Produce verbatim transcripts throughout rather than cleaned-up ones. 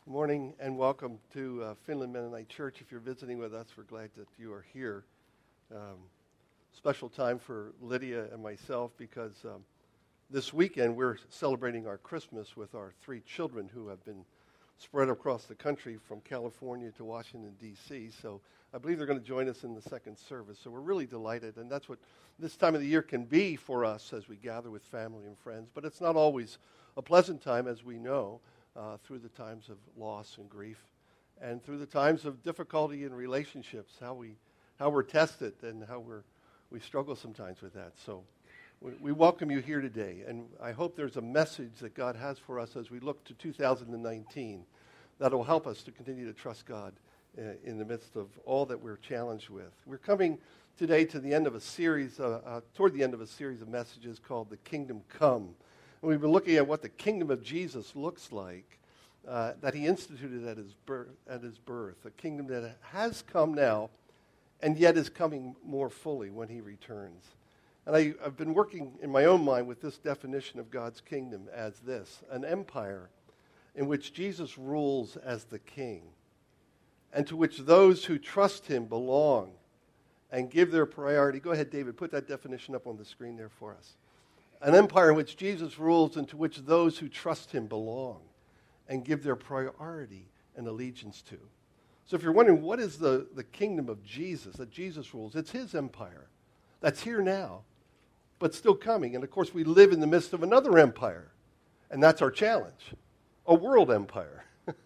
Morning and welcome to uh, Finland Mennonite Church. If you're visiting with us, we're glad that you are here. Um, special time for Lydia and myself because um, this weekend we're celebrating our Christmas with our three children who have been spread across the country from California to Washington, D C So I believe they're going to join us in the second service. So we're really delighted, and that's what this time of the year can be for us as we gather with family and friends. But it's not always a pleasant time, as we know. Uh, through the times of loss and grief, and through the times of difficulty in relationships, how we how we're tested and how we're we struggle sometimes with that. So we, we welcome you here today, and I hope there's a message that God has for us as we look to two thousand nineteen that will help us to continue to trust God uh, in the midst of all that we're challenged with. We're coming today to the end of a series, uh, uh, toward the end of a series of messages called "The Kingdom Come." And we've been looking at what the kingdom of Jesus looks like, uh, that he instituted at his, birth, at his birth, a kingdom that has come now and yet is coming more fully when he returns. And I, I've been working in my own mind with this definition of God's kingdom as this, an empire in which Jesus rules as the king, and to which those who trust him belong and give their priority. Go ahead, David, put that definition up on the screen there for us. An empire in which Jesus rules and to which those who trust him belong and give their priority and allegiance to. So if you're wondering, what is the, the kingdom of Jesus, that Jesus rules? It's his empire that's here now, but still coming. And of course, we live in the midst of another empire, and that's our challenge, a world empire.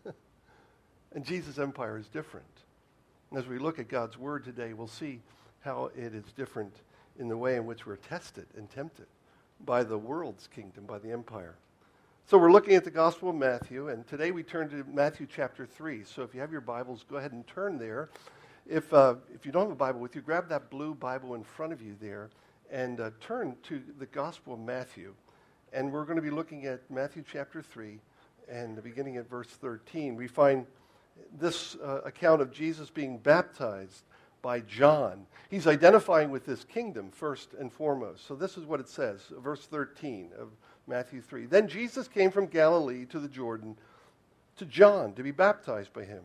And Jesus' empire is different. And as we look at God's word today, we'll see how it is different in the way in which we're tested and tempted by the world's kingdom, by the empire. So we're looking at the Gospel of Matthew, and today we turn to Matthew chapter three. So if you have your Bibles, go ahead and turn there. If uh, if you don't have a Bible with you, grab that blue Bible in front of you there and uh, turn to the Gospel of Matthew. And we're going to be looking at Matthew chapter three, and beginning at verse thirteen. We find this uh, account of Jesus being baptized by John. He's identifying with this kingdom first and foremost. So this is what it says, verse thirteen of Matthew three. Then Jesus came from Galilee to the Jordan to John to be baptized by him.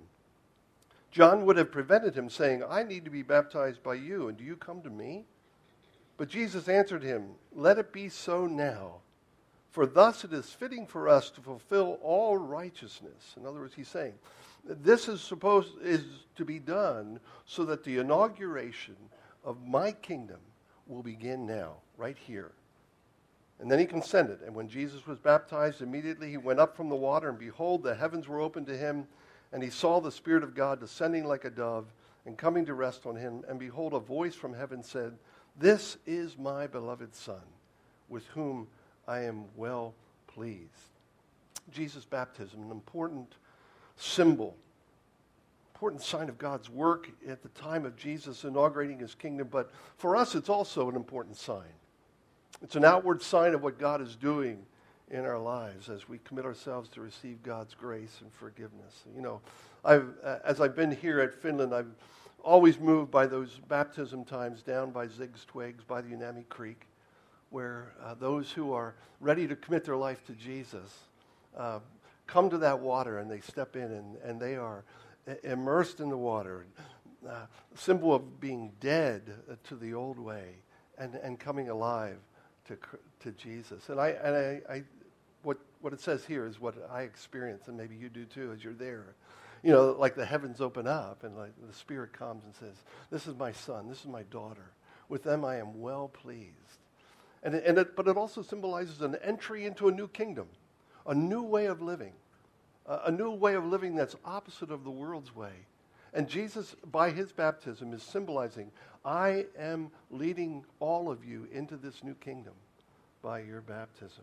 John would have prevented him, saying, I need to be baptized by you, and do you come to me? But Jesus answered him, let it be so now, for thus it is fitting for us to fulfill all righteousness. In other words, he's saying, this is supposed is to be done so that the inauguration of my kingdom will begin now, right here. And then he consented. And when Jesus was baptized, immediately he went up from the water, and behold, the heavens were opened to him, and he saw the Spirit of God descending like a dove and coming to rest on him. And behold, a voice from heaven said, this is my beloved Son, with whom I am well pleased. Jesus' baptism, an important symbol, important sign of God's work at the time of Jesus inaugurating his kingdom, but for us it's also an important sign. It's an outward sign of what God is doing in our lives as we commit ourselves to receive God's grace and forgiveness. You know, I've as I've been here at Finland, I've always moved by those baptism times down by Zig's Twigs, by the Unami Creek, where uh, those who are ready to commit their life to Jesus uh, come to that water, and they step in, and, and they are immersed in the water, uh, symbol of being dead uh, to the old way and, and coming alive to to Jesus. And I and I, I what what it says here is what I experience, and maybe you do too as you're there. You know, like the heavens open up, and like the Spirit comes and says, "This is my son. This is my daughter. With them I am well pleased." And it, and it, but it also symbolizes an entry into a new kingdom, a new way of living, uh, a new way of living that's opposite of the world's way. And Jesus, by his baptism, is symbolizing, I am leading all of you into this new kingdom by your baptism.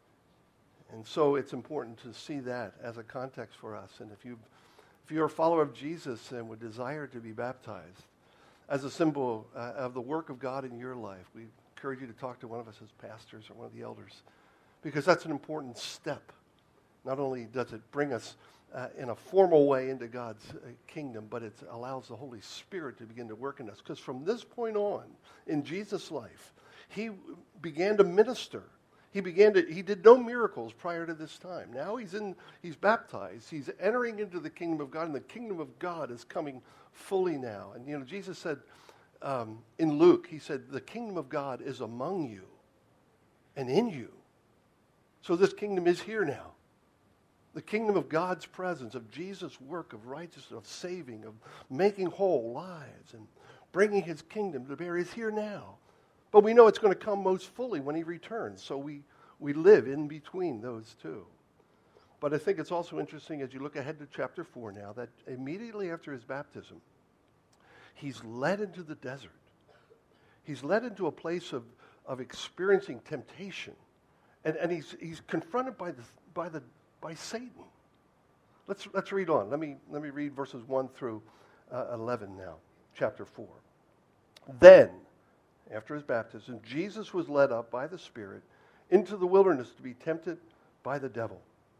And so it's important to see that as a context for us. And if, you, if you're a follower of Jesus and would desire to be baptized as a symbol uh, of the work of God in your life, we encourage you to talk to one of us as pastors or one of the elders, because that's an important step. Not only does it bring us uh, in a formal way into God's uh, kingdom, but it allows the Holy Spirit to begin to work in us. Because from this point on in Jesus' life, he began to minister. He began to, he did no miracles prior to this time. Now he's in, he's baptized. He's entering into the kingdom of God, and the kingdom of God is coming fully now. And, you know, Jesus said um, in Luke, he said, the kingdom of God is among you and in you. So this kingdom is here now. The kingdom of God's presence, of Jesus' work of righteousness, of saving, of making whole lives, and bringing his kingdom to bear is here now. But we know it's going to come most fully when he returns, so we, we live in between those two. But I think it's also interesting as you look ahead to chapter four now, that immediately after his baptism, he's led into the desert. He's led into a place of, of experiencing temptation. And, and he's, he's confronted by the, by the by Satan. Let's, let's read on. Let me, let me read verses one through uh, eleven now, chapter four. Then, after his baptism, Jesus was led up by the Spirit into the wilderness to be tempted by the devil.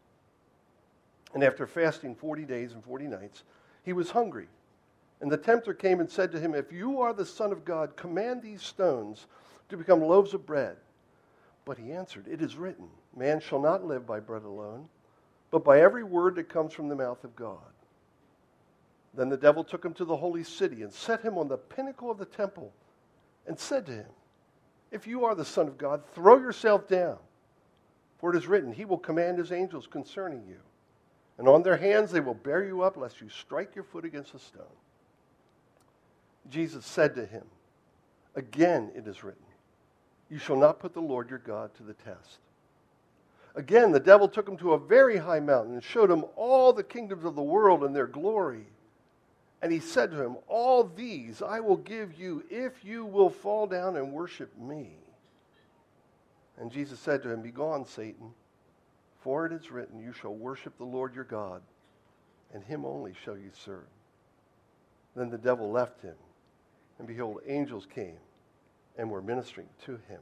And after fasting forty days and forty nights, he was hungry. And the tempter came and said to him, if you are the Son of God, command these stones to become loaves of bread. But he answered, it is written, man shall not live by bread alone, but by every word that comes from the mouth of God. Then the devil took him to the holy city and set him on the pinnacle of the temple and said to him, if you are the Son of God, throw yourself down. For it is written, he will command his angels concerning you. And on their hands they will bear you up, lest you strike your foot against a stone. Jesus said to him, again it is written, you shall not put the Lord your God to the test. Again, the devil took him to a very high mountain and showed him all the kingdoms of the world and their glory. And he said to him, all these I will give you if you will fall down and worship me. And Jesus said to him, begone, Satan, for it is written, you shall worship the Lord your God, and him only shall you serve. Then the devil left him, and behold, angels came and were ministering to him.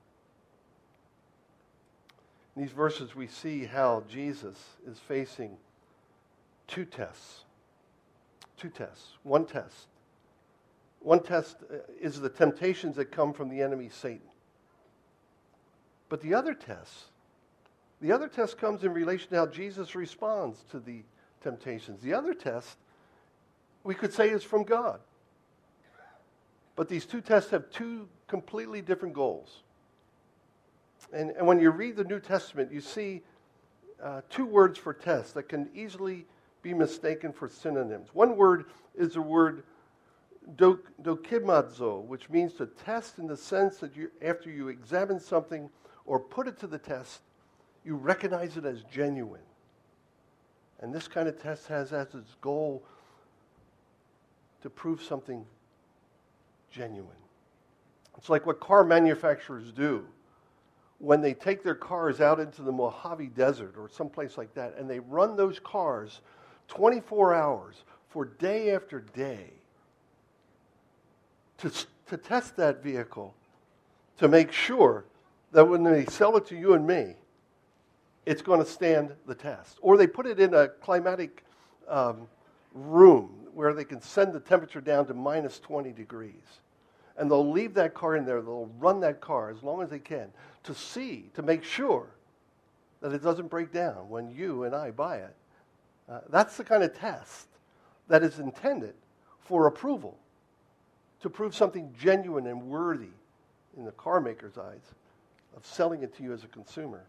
In these verses, we see how Jesus is facing two tests. Two tests. One test. One test is the temptations that come from the enemy, Satan. But the other test, the other test comes in relation to how Jesus responds to the temptations. The other test, we could say, is from God. But these two tests have two completely different goals. And, and when you read the New Testament, you see uh, two words for test that can easily be mistaken for synonyms. One word is the word do, dokimazo, which means to test in the sense that you, after you examine something or put it to the test, you recognize it as genuine. And this kind of test has as its goal to prove something genuine. It's like what car manufacturers do when they take their cars out into the Mojave Desert or someplace like that, and they run those cars twenty-four hours for day after day to, to test that vehicle, to make sure that when they sell it to you and me, it's going to stand the test. Or they put it in a climatic um, room where they can send the temperature down to minus twenty degrees. And they'll leave that car in there, they'll run that car as long as they can to see, to make sure that it doesn't break down when you and I buy it. Uh, that's the kind of test that is intended for approval, to prove something genuine and worthy in the car maker's eyes of selling it to you as a consumer.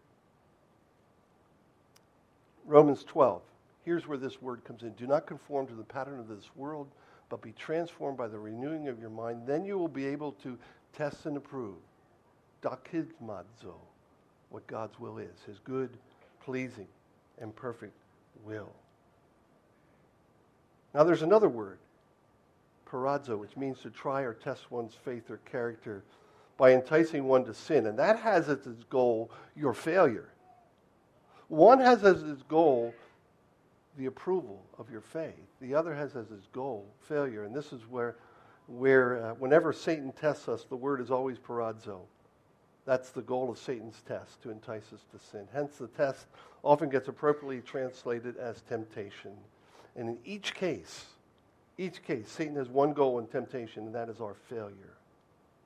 Romans twelve, here's where this word comes in. Do not conform to the pattern of this world, but be transformed by the renewing of your mind. Then you will be able to test and approve, dokidmazo, what God's will is, his good, pleasing, and perfect will. Now there's another word, parazo, which means to try or test one's faith or character by enticing one to sin. And that has as its goal your failure. One has as its goal the approval of your faith. The other has as its goal failure. And this is where, where uh, whenever Satan tests us, the word is always parazo. That's the goal of Satan's test, to entice us to sin. Hence, the test often gets appropriately translated as temptation. And in each case, each case, Satan has one goal in temptation, and that is our failure.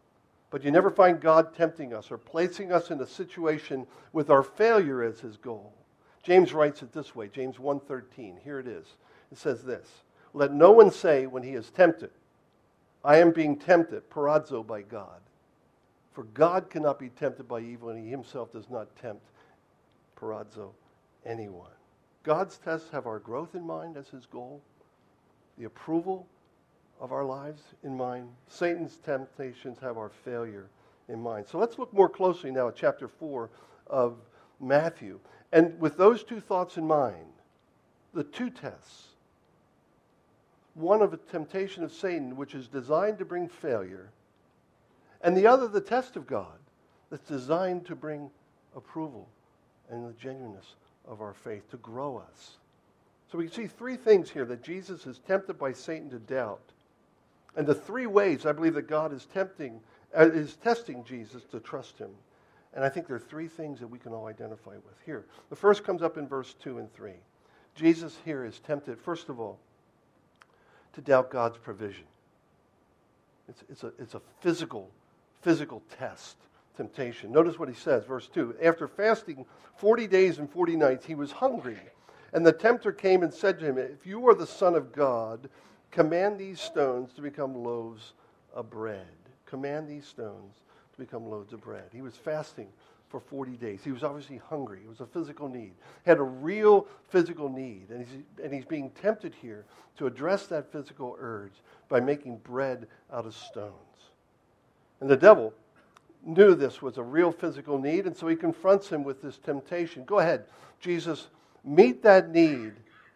But you never find God tempting us or placing us in a situation with our failure as his goal. James writes it this way, James one thirteen. Here it is. It says this, let no one say when he is tempted, I am being tempted, parazo, by God. For God cannot be tempted by evil, and he himself does not tempt, parazo, anyone. God's tests have our growth in mind as his goal, the approval of our lives in mind. Satan's temptations have our failure in mind. So let's look more closely now at chapter four of Matthew. And with those two thoughts in mind, the two tests, one of a temptation of Satan, which is designed to bring failure, and the other, the test of God, that's designed to bring approval and the genuineness of our faith, to grow us. So we can see three things here that Jesus is tempted by Satan to doubt. And the three ways I believe that God is tempting, uh, is testing Jesus to trust him. And I think there are three things that we can all identify with here. The first comes up in verse two and three. Jesus here is tempted, first of all, to doubt God's provision. It's, it's, a, it's a physical, physical test, temptation. Notice what he says, verse two. After fasting forty days and forty nights, he was hungry. And the tempter came and said to him, if you are the Son of God, command these stones to become loaves of bread. Command these stones to become loaves of bread. He was fasting for forty days. He was obviously hungry. It was a physical need. He had a real physical need. And he's, and he's being tempted here to address that physical urge by making bread out of stones. And the devil knew this was a real physical need, and so he confronts him with this temptation. Go ahead, Jesus, meet that need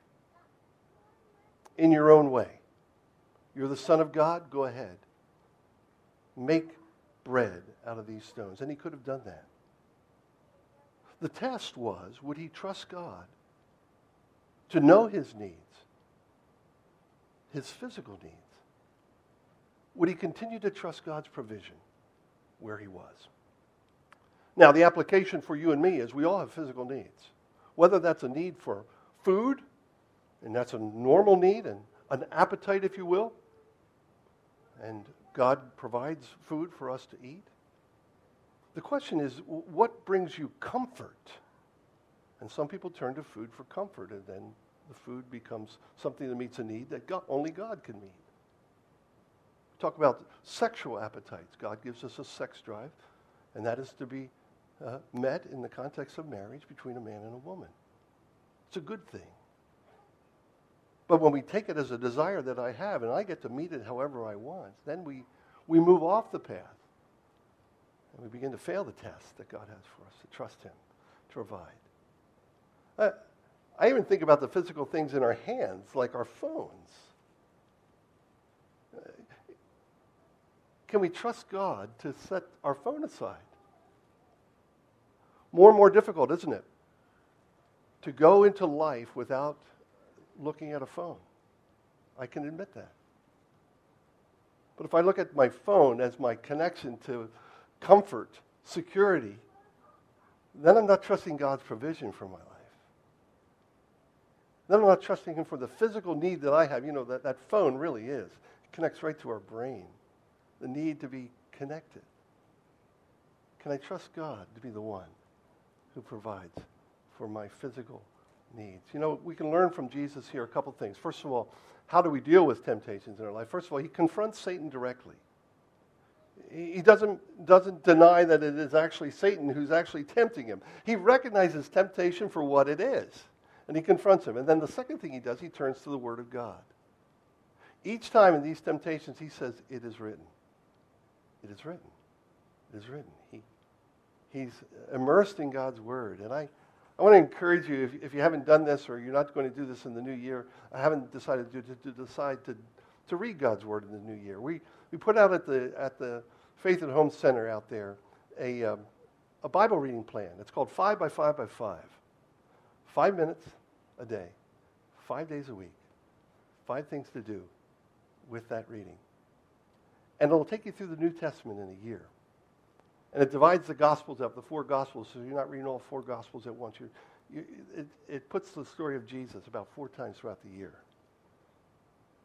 in your own way. You're the Son of God, go ahead. Make bread out of these stones. And he could have done that. The test was, would he trust God to know his needs, his physical needs? Would he continue to trust God's provision where he was? Now, the application for you and me is we all have physical needs. Whether that's a need for food, and that's a normal need, and an appetite, if you will, and God provides food for us to eat. The question is, what brings you comfort? And some people turn to food for comfort, and then the food becomes something that meets a need that God, only God can meet. Talk about sexual appetites. God gives us a sex drive, and that is to be uh, met in the context of marriage between a man and a woman. It's a good thing. But when we take it as a desire that I have, and I get to meet it however I want, then we, we move off the path. And we begin to fail the test that God has for us, to trust him, to provide. Uh, I even think about the physical things in our hands, like our phones. Uh, can we trust God to set our phone aside? More and more difficult, isn't it? To go into life without looking at a phone. I can admit that. But if I look at my phone as my connection to comfort, security, then I'm not trusting God's provision for my life. Then I'm not trusting him for the physical need that I have. You know, that, that phone really is. It connects right to our brain. The need to be connected. Can I trust God to be the one who provides for my physical needs? You know, we can learn from Jesus here a couple things. First of all, how do we deal with temptations in our life? First of all, he confronts Satan directly. He doesn't, doesn't deny that it is actually Satan who's actually tempting him. He recognizes temptation for what it is, and he confronts him. And then the second thing he does, he turns to the Word of God. Each time in these temptations, he says, it is written. It is written. It is written. He, he's immersed in God's Word. And I, I want to encourage you, if, if you haven't done this or you're not going to do this in the new year, I haven't decided to, to, to decide to, to read God's Word in the new year. We we put out at the at the Faith at Home Center out there a um, a Bible reading plan. It's called Five by Five by Five. Five minutes a day, five days a week, five things to do with that reading, and it'll take you through the New Testament in a year. And it divides the Gospels up, the four Gospels, so you're not reading all four Gospels at once. You're, you, it, it puts the story of Jesus about four times throughout the year.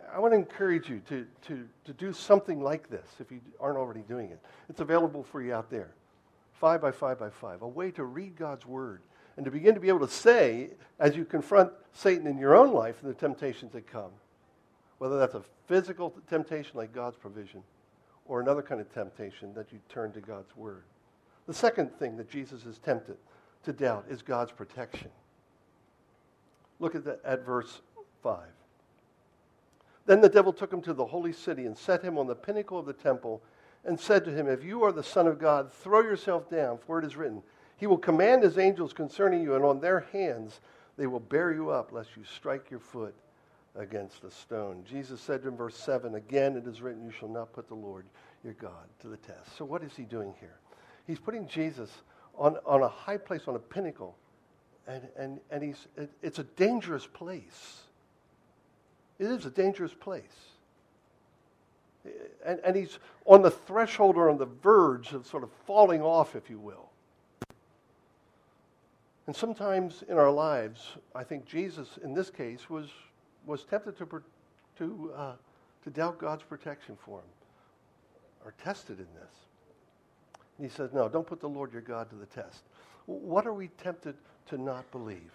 I want to encourage you to, to, to do something like this if you aren't already doing it. It's available for you out there. Five by five by five. A way to read God's Word and to begin to be able to say, as you confront Satan in your own life and the temptations that come, whether that's a physical temptation like God's provision or another kind of temptation, that you turn to God's Word. The second thing that Jesus is tempted to doubt is God's protection. Look at, the, at verse five. Then the devil took him to the holy city and set him on the pinnacle of the temple and said to him, if you are the Son of God, throw yourself down, for it is written, he will command his angels concerning you, and on their hands they will bear you up, lest you strike your foot against a stone. Jesus said to him, verse seven, again it is written, you shall not put the Lord your God to the test. So what is he doing here? He's putting Jesus on, on a high place, on a pinnacle, and, and, and he's it, it's a dangerous place. It is a dangerous place. And, and he's on the threshold or on the verge of sort of falling off, if you will. And sometimes in our lives, I think Jesus, in this case, was was tempted to to uh, to doubt God's protection for him, or tested in this. And he says, no, don't put the Lord your God to the test. What are we tempted to not believe?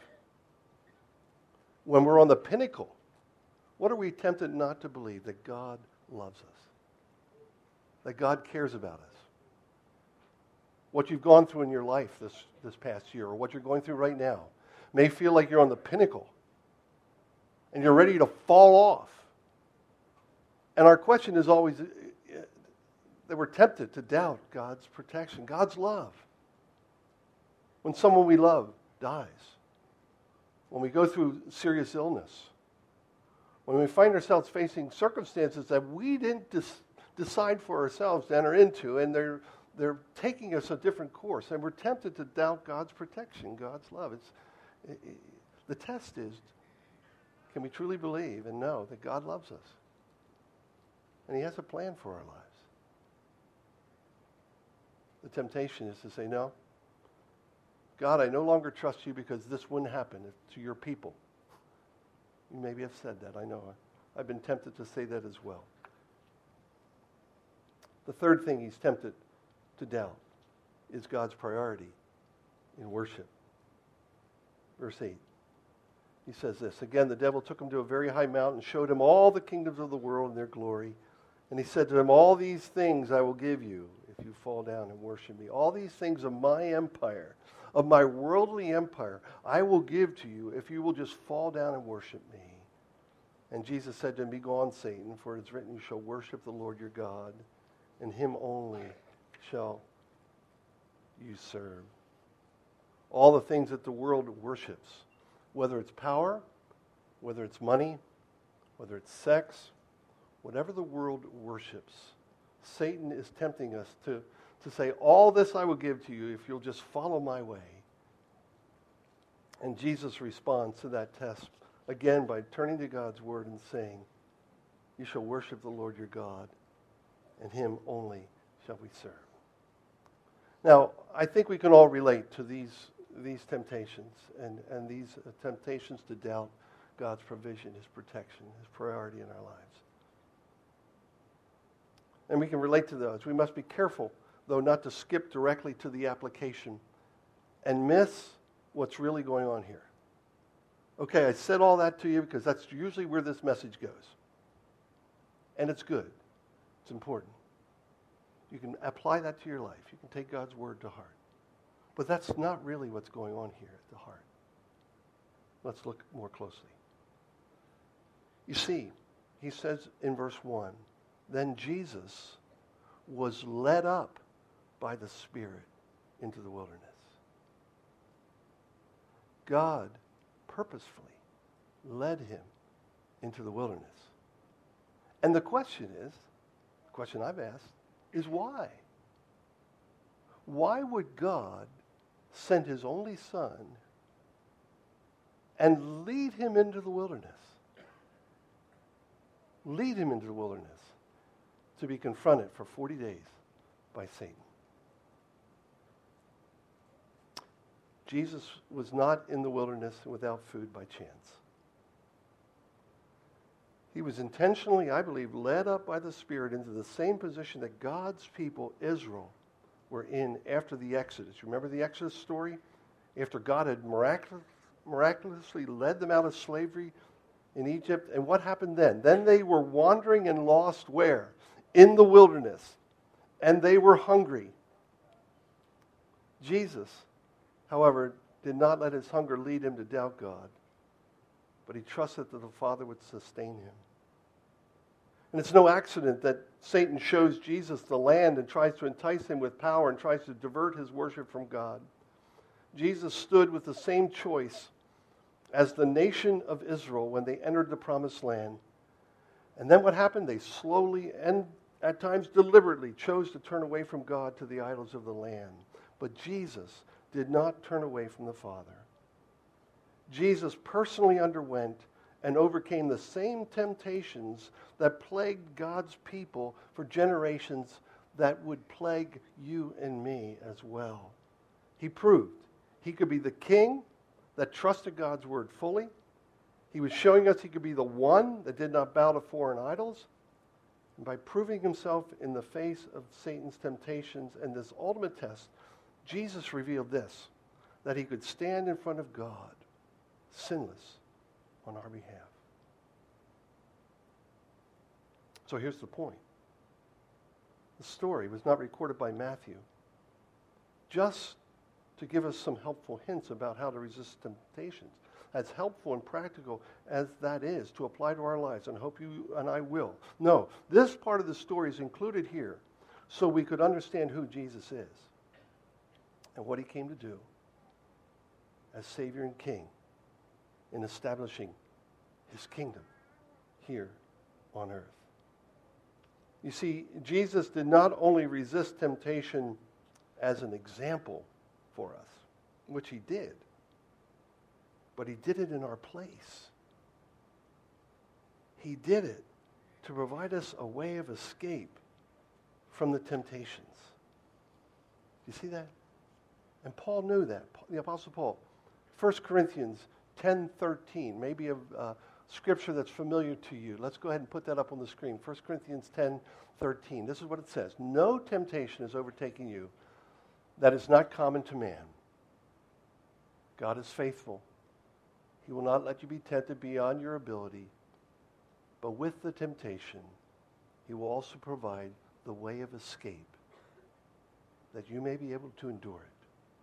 When we're on the pinnacle, what are we tempted not to believe? That God loves us. That God cares about us. What you've gone through in your life this, this past year, or what you're going through right now, may feel like you're on the pinnacle and you're ready to fall off. And our question is always uh, that we're tempted to doubt God's protection, God's love. When someone we love dies, when we go through serious illness, when we find ourselves facing circumstances that we didn't dis- decide for ourselves to enter into, and they're they're taking us a different course, and we're tempted to doubt God's protection, God's love. It's it, it, the test is, can we truly believe and know that God loves us, and He has a plan for our lives? The temptation is to say, no, God, I no longer trust you because this wouldn't happen to your people. You maybe have said that, I know. I've been tempted to say that as well. The third thing he's tempted to doubt is God's priority in worship. Verse eight. He says this, again, the devil took him to a very high mountain, showed him all the kingdoms of the world and their glory. And he said to him, all these things I will give you if you fall down and worship me. All these things of my empire, of my worldly empire, I will give to you if you will just fall down and worship me. And Jesus said to him, begone, Satan, for it is written, you shall worship the Lord your God, and him only shall you serve. All the things that the world worships, whether it's power, whether it's money, whether it's sex, whatever the world worships, Satan is tempting us to, to say, all this I will give to you if you'll just follow my way. And Jesus responds to that test, again, by turning to God's word and saying, you shall worship the Lord your God, and him only shall we serve. Now, I think we can all relate to these, these temptations and, and these temptations to doubt God's provision, his protection, his priority in our lives. And we can relate to those. We must be careful, though, not to skip directly to the application and miss what's really going on here. Okay, I said all that to you because that's usually where this message goes. And it's good. It's important. You can apply that to your life. You can take God's word to heart. But that's not really what's going on here at the heart. Let's look more closely. You see, he says in verse one, then Jesus was led up by the Spirit into the wilderness. God purposefully led him into the wilderness. And the question is, the question I've asked, is why? Why would God send his only son and lead him into the wilderness? Lead him into the wilderness to be confronted for forty days by Satan. Jesus was not in the wilderness without food by chance. He was intentionally, I believe, led up by the Spirit into the same position that God's people, Israel, were in after the Exodus. You remember the Exodus story? After God had miraculous, miraculously led them out of slavery in Egypt. And what happened then? Then they were wandering and lost where? In the wilderness. And they were hungry. Jesus, however, did not let his hunger lead him to doubt God, but he trusted that the Father would sustain him. And it's no accident that Satan shows Jesus the land and tries to entice him with power and tries to divert his worship from God. Jesus stood with the same choice as the nation of Israel when they entered the promised land. And then what happened? They slowly and at times deliberately chose to turn away from God to the idols of the land. But Jesus did not turn away from the Father. Jesus personally underwent and overcame the same temptations that plagued God's people for generations that would plague you and me as well. He proved he could be the king that trusted God's word fully. He was showing us he could be the one that did not bow to foreign idols. And by proving himself in the face of Satan's temptations and this ultimate test, Jesus revealed this, that he could stand in front of God, sinless, on our behalf. So here's the point. The story was not recorded by Matthew just to give us some helpful hints about how to resist temptations. As helpful and practical as that is to apply to our lives, and I hope you and I will. No, this part of the story is included here so we could understand who Jesus is and what he came to do as Savior and King in establishing his kingdom here on earth. You see, Jesus did not only resist temptation as an example for us, which he did, but he did it in our place. He did it to provide us a way of escape from the temptations. You see that? And Paul knew that. The Apostle Paul. First Corinthians ten thirteen, maybe a uh, scripture that's familiar to you. Let's go ahead and put that up on the screen. First Corinthians ten thirteen. This is what it says. No temptation is overtaking you that is not common to man. God is faithful. He will not let you be tempted beyond your ability, but with the temptation, he will also provide the way of escape that you may be able to endure it.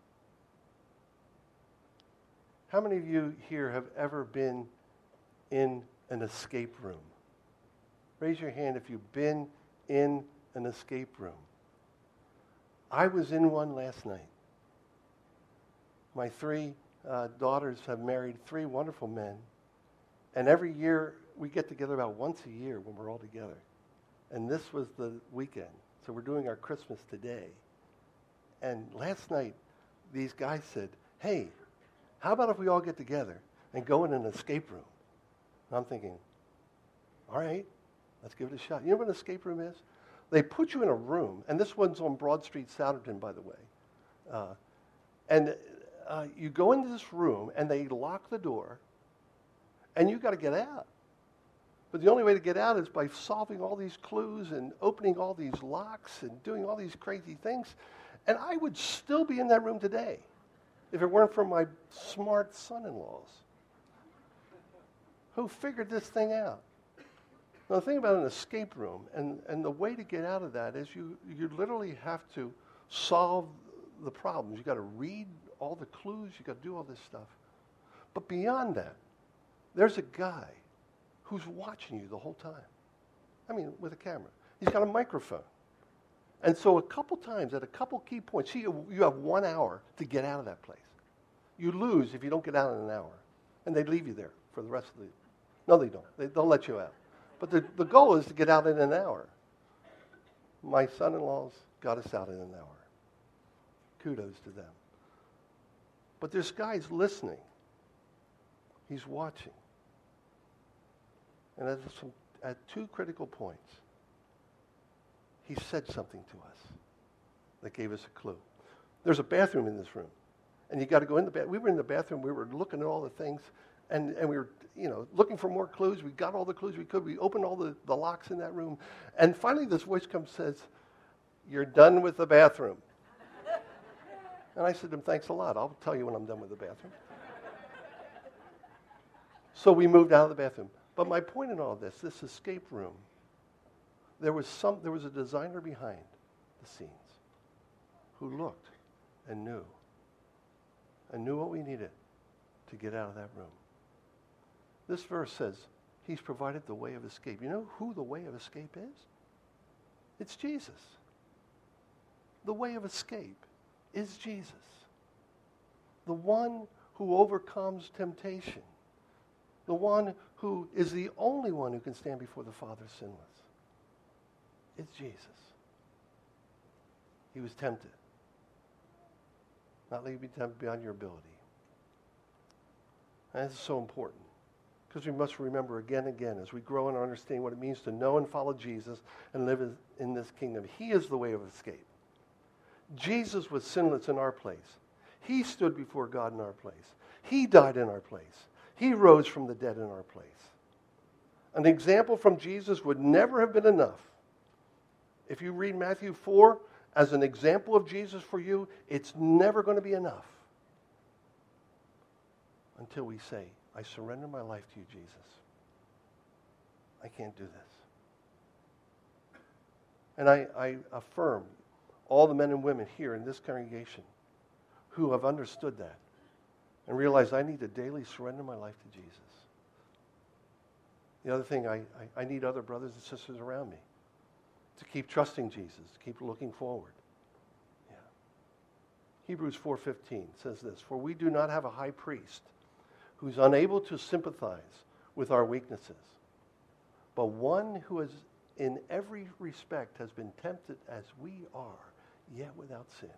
How many of you here have ever been in an escape room? Raise your hand if you've been in an escape room. I was in one last night. My three uh, daughters have married three wonderful men, and every year we get together about once a year when we're all together. And this was the weekend, so we're doing our Christmas today. And last night, these guys said, hey, how about if we all get together and go in an escape room? And I'm thinking, all right, let's give it a shot. You know what an escape room is? They put you in a room, and this one's on Broad Street, Souderton, by the way. Uh, and uh, you go into this room, and they lock the door, and you got to get out. But the only way to get out is by solving all these clues and opening all these locks and doing all these crazy things. And I would still be in that room today if it weren't for my smart son-in-laws who figured this thing out. Now, the thing about an escape room, and, and the way to get out of that is you, you literally have to solve the problems. You've got to read all the clues. You've got to do all this stuff. But beyond that, there's a guy who's watching you the whole time. I mean, with a camera. He's got a microphone. And so a couple times, at a couple key points, see, you have one hour to get out of that place. You lose if you don't get out in an hour. And they leave you there for the rest of the... No, they don't. They, they'll let you out. But the, the goal is to get out in an hour. My son-in-laws got us out in an hour. Kudos to them. But this guy's listening. He's watching. And at, some, at two critical points, he said something to us that gave us a clue. There's a bathroom in this room. And you got to go in the bathroom. We were in the bathroom. We were looking at all the things. And, and we were, you know, looking for more clues. We got all the clues we could. We opened all the, the locks in that room. And finally this voice comes and says, "You're done with the bathroom." And I said to him, "Thanks a lot. I'll tell you when I'm done with the bathroom." So we moved out of the bathroom. But my point in all this, this escape room, there was some, there was a designer behind the scenes who looked and knew, and knew what we needed to get out of that room. This verse says, he's provided the way of escape. You know who the way of escape is? It's Jesus. The way of escape is Jesus. The one who overcomes temptation. The one who is the only one who can stand before the Father sinless. It's Jesus. He was tempted. Not let you be tempted beyond your ability. And this is so important. Because we must remember again and again as we grow in our understanding what it means to know and follow Jesus and live in this kingdom. He is the way of escape. Jesus was sinless in our place. He stood before God in our place. He died in our place. He rose from the dead in our place. An example from Jesus would never have been enough. If you read Matthew four as an example of Jesus for you, it's never going to be enough until we say, "I surrender my life to you, Jesus. I can't do this." And I, I affirm all the men and women here in this congregation who have understood that and realized I need to daily surrender my life to Jesus. The other thing, I, I, I need other brothers and sisters around me to keep trusting Jesus, to keep looking forward. Yeah. Hebrews four fifteen says this, "For we do not have a high priest who's unable to sympathize with our weaknesses, but one who is in every respect has been tempted as we are, yet without sin."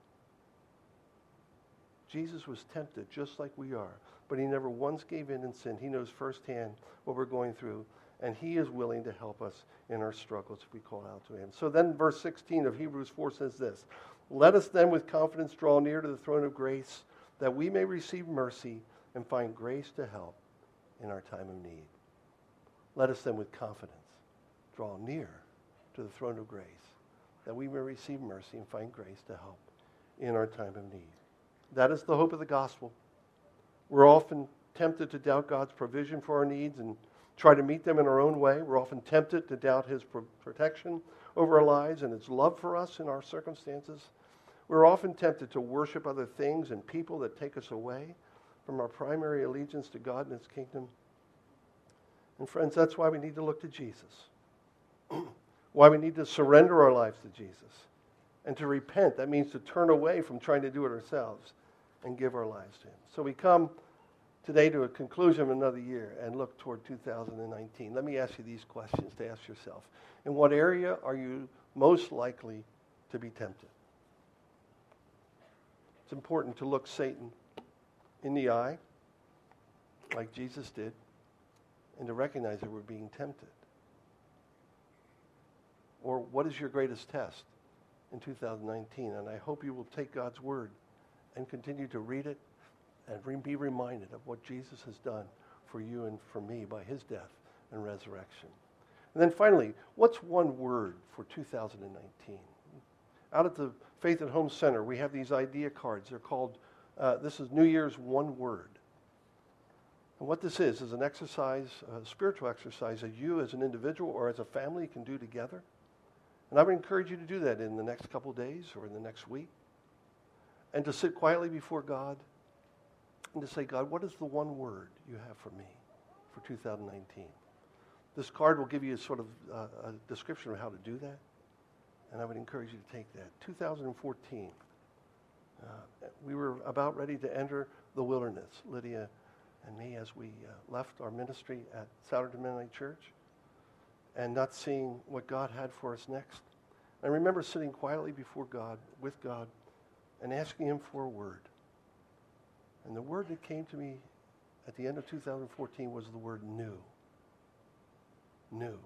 Jesus was tempted just like we are, but he never once gave in and sinned. He knows firsthand what we're going through, and he is willing to help us in our struggles if we call out to him. So then verse sixteen of Hebrews four says this, "Let us then with confidence draw near to the throne of grace, that we may receive mercy and find grace to help in our time of need." Let us then with confidence draw near to the throne of grace, that we may receive mercy and find grace to help in our time of need. That is the hope of the gospel. We're often tempted to doubt God's provision for our needs and try to meet them in our own way. We're often tempted to doubt his pro- protection over our lives and his love for us in our circumstances. We're often tempted to worship other things and people that take us away from our primary allegiance to God and his kingdom. And friends, that's why we need to look to Jesus. Why we need to surrender our lives to Jesus. And to repent, that means to turn away from trying to do it ourselves and give our lives to him. So we come today to a conclusion of another year and look toward two thousand nineteen. Let me ask you these questions to ask yourself. In what area are you most likely to be tempted? It's important to look Satan in the eye, like Jesus did, and to recognize that we're being tempted. Or what is your greatest test in two thousand nineteen? And I hope you will take God's word and continue to read it and re- be reminded of what Jesus has done for you and for me by his death and resurrection. And then finally, what's one word for two thousand nineteen? Out at the Faith at Home Center, we have these idea cards. They're called, uh, this is New Year's One Word. And what this is, is an exercise, a spiritual exercise that you as an individual or as a family can do together. And I would encourage you to do that in the next couple of days or in the next week. And to sit quietly before God and to say, "God, what is the one word you have for me for two thousand nineteen? This card will give you a sort of uh, a description of how to do that. And I would encourage you to take that. two thousand fourteen, uh, we were about ready to enter the wilderness, Lydia and me, as we uh, left our ministry at Souderton Mennonite Church and not seeing what God had for us next. I remember sitting quietly before God, with God, and asking him for a word. And the word that came to me at the end of two thousand fourteen was the word new. New.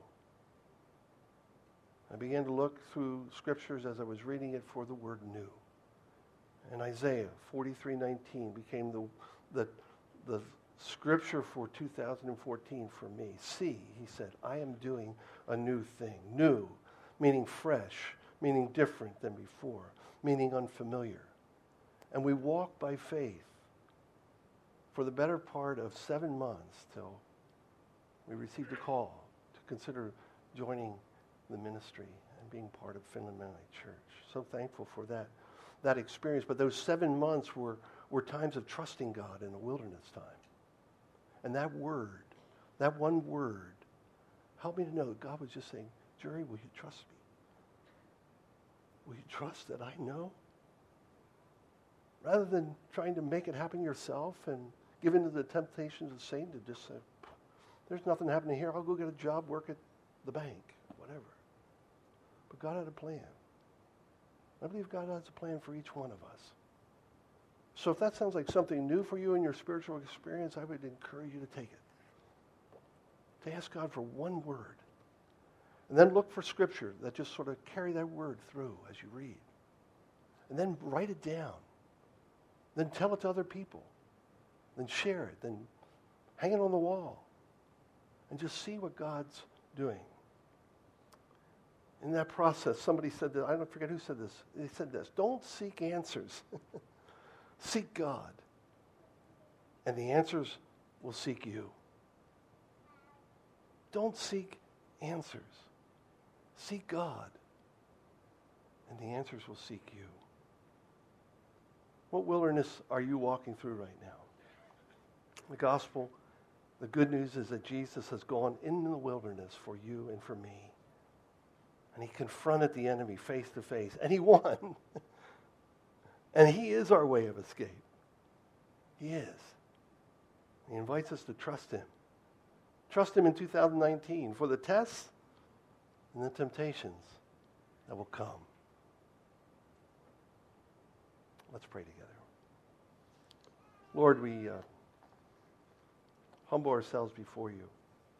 I began to look through scriptures as I was reading it for the word new. And Isaiah forty-three nineteen became the, the, the Scripture for two thousand fourteen for me. See, he said, I am doing a new thing. New, meaning fresh, meaning different than before, meaning unfamiliar. And we walk by faith for the better part of seven months till we received a call to consider joining the ministry and being part of Finland Mennonite Church. So thankful for that, that experience. But those seven months were, were times of trusting God in a wilderness time. And that word, that one word, helped me to know that God was just saying, Jerry, will you trust me? Will you trust that I know? Rather than trying to make it happen yourself and give in to the temptations of Satan to just say, there's nothing happening here. I'll go get a job, work at the bank, whatever. But God had a plan. I believe God has a plan for each one of us. So if that sounds like something new for you in your spiritual experience, I would encourage you to take it. To ask God for one word. And then look for scripture that just sort of carry that word through as you read. And then write it down. Then tell it to other people. Then share it. Then hang it on the wall. And just see what God's doing. In that process, somebody said that, I don't forget who said this. They said this, don't seek answers. Seek God. And the answers will seek you. Don't seek answers. Seek God. And the answers will seek you. What wilderness are you walking through right now? The gospel, the good news is that Jesus has gone into the wilderness for you and for me. And he confronted the enemy face to face. And he won. And he is our way of escape. He is. He invites us to trust him. Trust him in two thousand nineteen for the tests and the temptations that will come. Let's pray together. Lord, we uh, humble ourselves before you.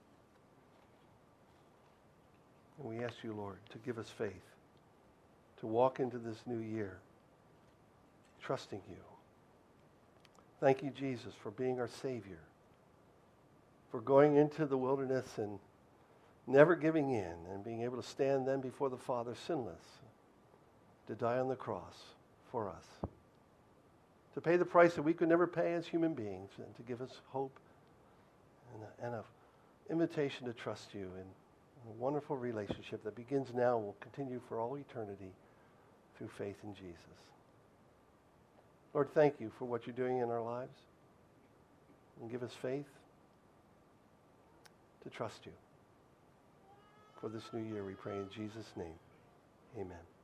And we ask you, Lord, to give us faith, to walk into this new year, trusting you. Thank you, Jesus, for being our Savior, for going into the wilderness and never giving in and being able to stand then before the Father sinless, to die on the cross for us, to pay the price that we could never pay as human beings, and to give us hope and a, and a invitation to trust you in a wonderful relationship that begins now and will continue for all eternity through faith in Jesus. Lord, thank you for what you're doing in our lives, and give us faith to trust you. For this new year, we pray in Jesus' name. Amen.